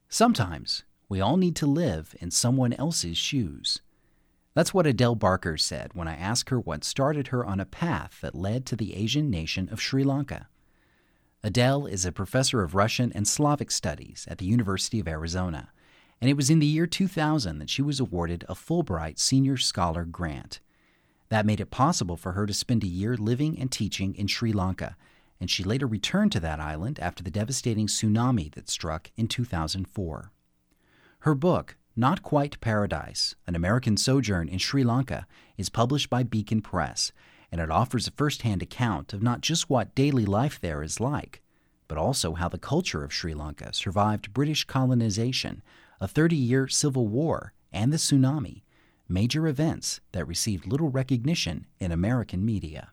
Sometimes we all need to live in someone else's shoes. That's what Adele Barker said when I asked her what started her on a path that led to the Asian nation of Sri Lanka. Adele is a professor of Russian and Slavic studies at the University of Arizona, and it was in the year 2000 that she was awarded a Fulbright Senior Scholar Grant. That made it possible for her to spend a year living and teaching in Sri Lanka, and she later returned to that island after the devastating tsunami that struck in 2004. Her book, Not Quite Paradise, An American Sojourn in Sri Lanka, is published by Beacon Press, and it offers a first-hand account of not just what daily life there is like, but also how the culture of Sri Lanka survived British colonization, a 30-year civil war, and the tsunami, major events that received little recognition in American media.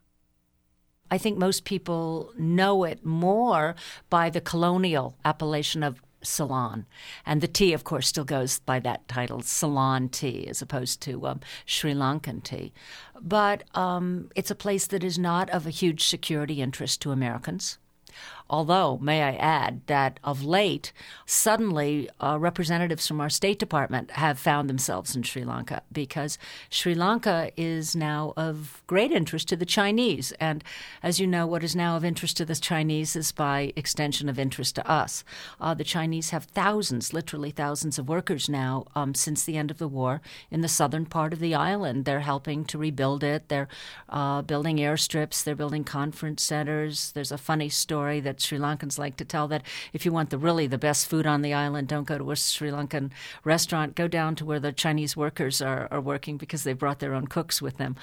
I think most people know it more by the colonial appellation of Ceylon. And the tea, of course, still goes by that title, Ceylon tea, as opposed to Sri Lankan tea. But it's a place that is not of a huge security interest to Americans. Although, may I add, that of late, suddenly representatives from our State Department have found themselves in Sri Lanka because Sri Lanka is now of great interest to the Chinese. And as you know, what is now of interest to the Chinese is by extension of interest to us. The Chinese have thousands, literally thousands of workers now since the end of the war in the southern part of the island. They're helping to rebuild it. They're building airstrips. They're building conference centers. There's a funny story that Sri Lankans like to tell that if you want the best food on the island, don't go to a Sri Lankan restaurant. Go down to where the Chinese workers are working because they brought their own cooks with them.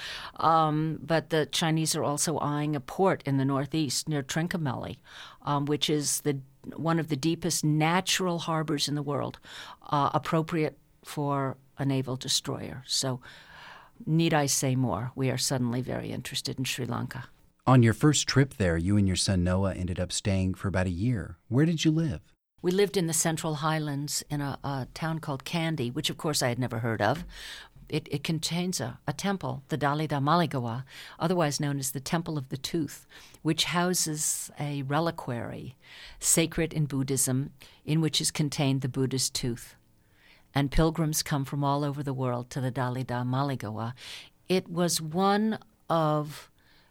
But the Chinese are also eyeing a port in the northeast near Trincomalee, which is one of the deepest natural harbors in the world, appropriate for a naval destroyer. So need I say more? We are suddenly very interested in Sri Lanka. On your first trip there, you and your son Noah ended up staying for about a year. Where did you live? We lived in the Central Highlands in a town called Kandy, which of course I had never heard of. It contains a temple, the Dalida Maligawa, otherwise known as the Temple of the Tooth, which houses a reliquary sacred in Buddhism in which is contained the Buddha's tooth. And pilgrims come from all over the world to the Dalida Maligawa. It was one of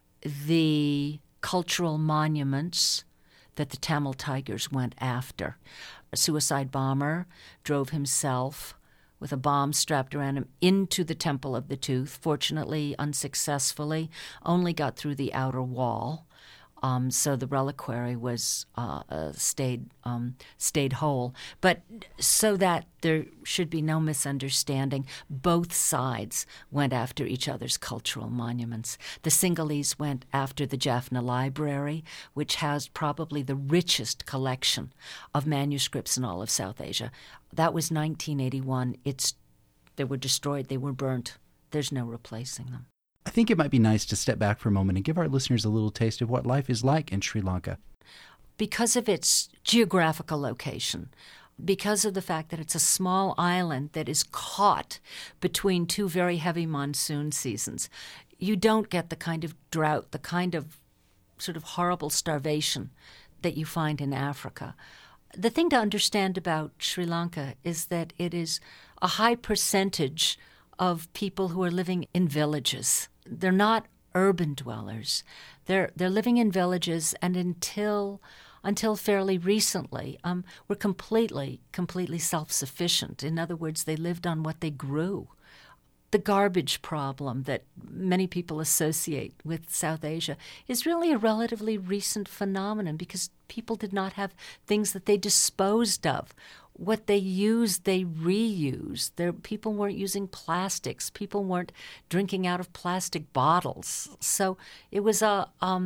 the cultural monuments that the Tamil Tigers went after. A suicide bomber drove himself with a bomb strapped around him into the Temple of the Tooth, fortunately unsuccessfully, only got through the outer wall. So the reliquary was stayed whole. But so that there should be no misunderstanding, both sides went after each other's cultural monuments. The Sinhalese went after the Jaffna Library, which housed probably the richest collection of manuscripts in all of South Asia. That was 1981. They were destroyed. They were burnt. There's no replacing them. I think it might be nice to step back for a moment and give our listeners a little taste of what life is like in Sri Lanka. Because of its geographical location, because of the fact that it's a small island that is caught between two very heavy monsoon seasons, you don't get the kind of drought, the kind of sort of horrible starvation that you find in Africa. The thing to understand about Sri Lanka is that it is a high percentage of people who are living in villages. They're not urban dwellers. They're living in villages, and until fairly recently, were completely self-sufficient. In other words, they lived on what they grew. The garbage problem that many people associate with South Asia is really a relatively recent phenomenon because people did not have things that they disposed of. What they used, they reused. People weren't using plastics. People weren't drinking out of plastic bottles. So it was a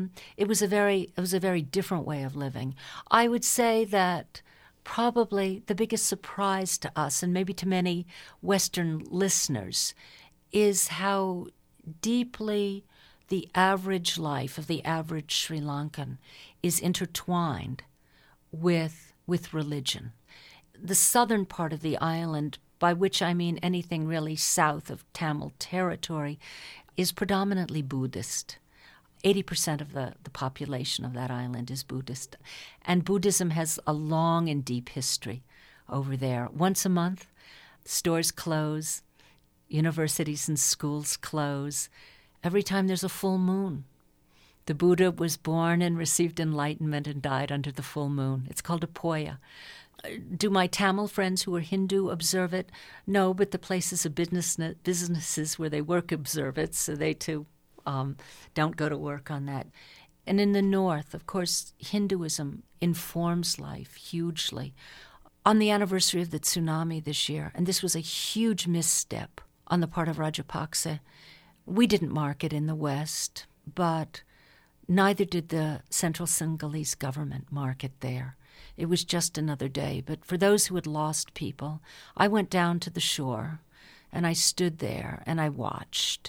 very different way of living. I would say that probably the biggest surprise to us, and maybe to many Western listeners, is how deeply the average life of the average Sri Lankan is intertwined with religion. The southern part of the island, by which I mean anything really south of Tamil territory, is predominantly Buddhist. 80% of the population of that island is Buddhist. And Buddhism has a long and deep history over there. Once a month, stores close, universities and schools close. Every time there's a full moon. The Buddha was born and received enlightenment and died under the full moon. It's called a Poya. Do my Tamil friends who are Hindu observe it? No, but the places of businesses where they work observe it, so they too don't go to work on that. And in the north, of course, Hinduism informs life hugely. On the anniversary of the tsunami this year, and this was a huge misstep on the part of Rajapaksa, we didn't mark it in the West, but neither did the Central Sinhalese government mark it there. It was just another day. But for those who had lost people, I went down to the shore, and I stood there, and I watched.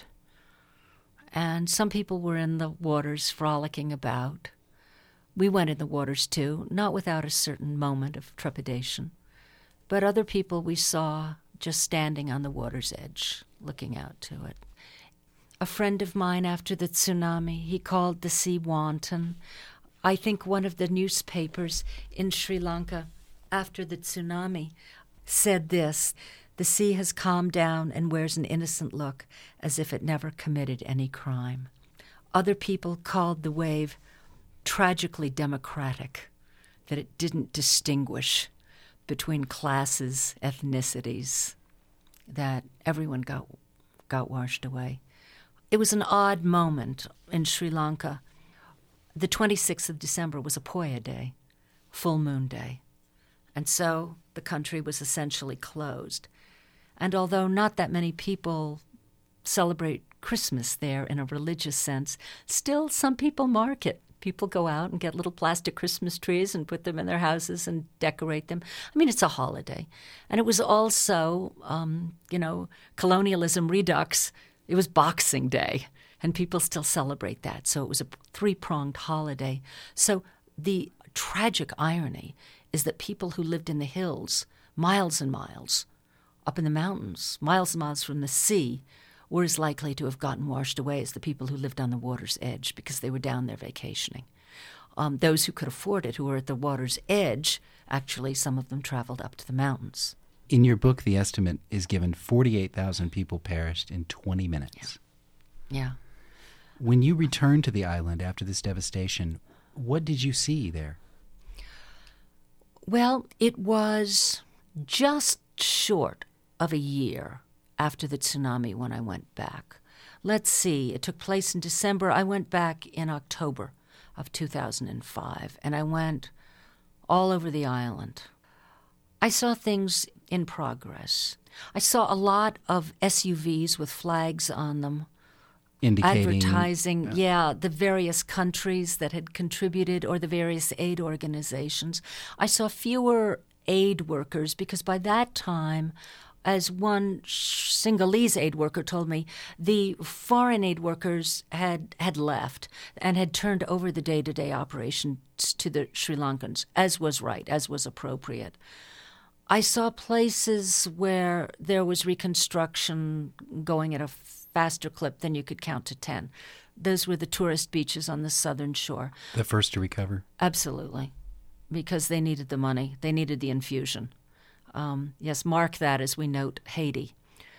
And some people were in the waters frolicking about. We went in the waters too, not without a certain moment of trepidation. But other people we saw just standing on the water's edge, looking out to it. A friend of mine after the tsunami, he called the sea wanton. I think one of the newspapers in Sri Lanka after the tsunami said this: the sea has calmed down and wears an innocent look as if it never committed any crime. Other people called the wave tragically democratic, that it didn't distinguish between classes, ethnicities, that everyone got washed away. It was an odd moment in Sri Lanka. The 26th of December was a Poya day, full moon day. And so the country was essentially closed. And although not that many people celebrate Christmas there in a religious sense, still some people mark it. People go out and get little plastic Christmas trees and put them in their houses and decorate them. I mean, it's a holiday. And it was also, colonialism redux. It was Boxing Day, and people still celebrate that. So it was a three-pronged holiday. So the tragic irony is that people who lived in the hills, miles and miles, up in the mountains, miles and miles from the sea, were as likely to have gotten washed away as the people who lived on the water's edge because they were down there vacationing. Those who could afford it, who were at the water's edge, actually some of them traveled up to the mountains. In your book, the estimate is given 48,000 people perished in 20 minutes. Yeah. When you returned to the island after this devastation, what did you see there? Well, it was just short of a year after the tsunami when I went back. Let's see, it took place in December. I went back in October of 2005, and I went all over the island. I saw things in progress. I saw a lot of SUVs with flags on them, indicating advertising, the various countries that had contributed or the various aid organizations. I saw fewer aid workers because by that time, as one Sinhalese aid worker told me, the foreign aid workers had left and had turned over the day-to-day operations to the Sri Lankans, as was right, as was appropriate. I saw places where there was reconstruction going at a faster clip than you could count to 10. Those were the tourist beaches on the southern shore. The first to recover? Absolutely, because they needed the money. They needed the infusion. Yes, mark that as we note Haiti.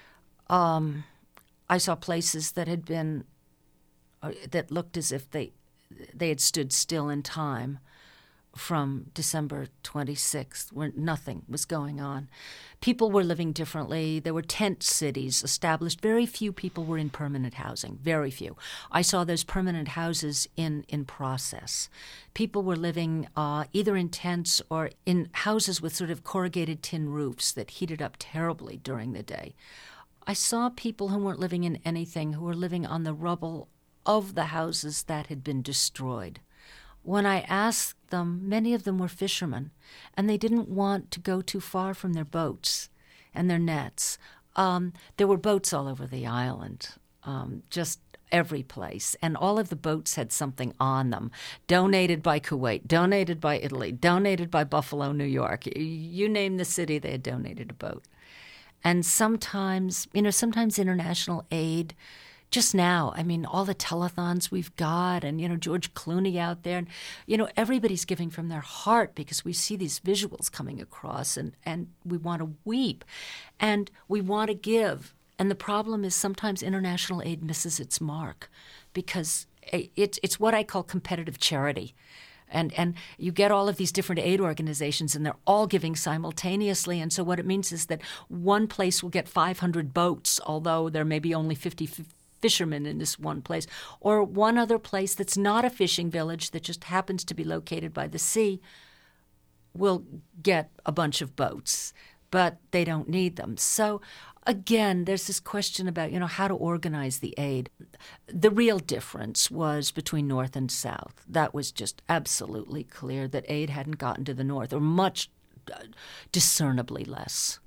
I saw places that had been, that looked as if they had stood still in time from December 26th, where nothing was going on. People were living differently. There were tent cities established. Very few people were in permanent housing, very few. I saw those permanent houses in process. People were living either in tents or in houses with sort of corrugated tin roofs that heated up terribly during the day. I saw people who weren't living in anything, who were living on the rubble of the houses that had been destroyed. When I asked them, many of them were fishermen, and they didn't want to go too far from their boats and their nets. There were boats all over the island, just every place, and all of the boats had something on them, donated by Kuwait, donated by Italy, donated by Buffalo, New York. You name the city, they had donated a boat. And sometimes international aid just now, I mean, all the telethons we've got and, George Clooney out there. And, everybody's giving from their heart because we see these visuals coming across and we want to weep and we want to give. And the problem is sometimes international aid misses its mark because it's what I call competitive charity. And you get all of these different aid organizations, and they're all giving simultaneously. And so what it means is that one place will get 500 boats, although there may be only 50 fishermen in this one place. Or one other place that's not a fishing village that just happens to be located by the sea will get a bunch of boats, but they don't need them. So again, there's this question about, how to organize the aid. The real difference was between North and South. That was just absolutely clear that aid hadn't gotten to the North, or much discernibly less.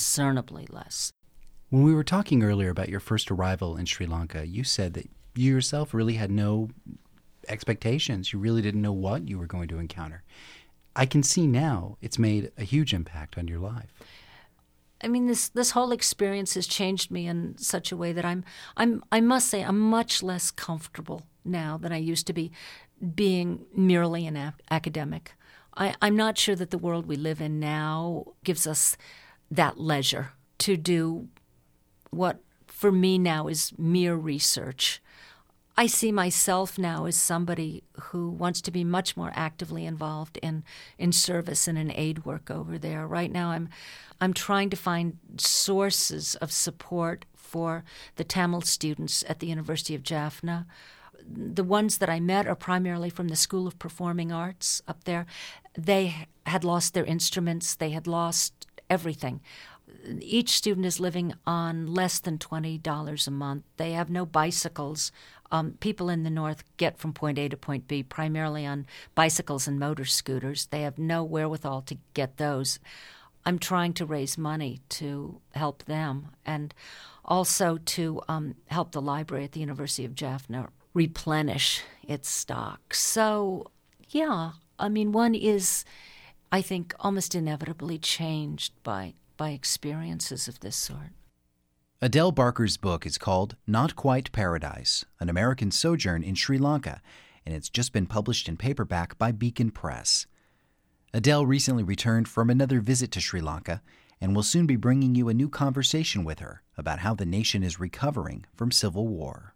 When we were talking earlier about your first arrival in Sri Lanka, you said that you yourself really had no expectations. You really didn't know what you were going to encounter. I can see now it's made a huge impact on your life. I mean, this whole experience has changed me in such a way that I must say I'm much less comfortable now than I used to be being merely an academic. I'm not sure that the world we live in now gives us that leisure to do what for me now is mere research. I see myself now as somebody who wants to be much more actively involved in service and in aid work over there. Right now I'm trying to find sources of support for the Tamil students at the University of Jaffna. The ones that I met are primarily from the School of Performing Arts up there. They had lost their instruments. They had lost everything. Each student is living on less than $20 a month. They have no bicycles. People in the North get from point A to point B primarily on bicycles and motor scooters. They have no wherewithal to get those. I'm trying to raise money to help them and also to help the library at the University of Jaffna replenish its stock. So, yeah, I mean, one is, I think, almost inevitably changed by experiences of this sort. Adele Barker's book is called Not Quite Paradise, An American Sojourn in Sri Lanka, and it's just been published in paperback by Beacon Press. Adele recently returned from another visit to Sri Lanka and will soon be bringing you a new conversation with her about how the nation is recovering from civil war.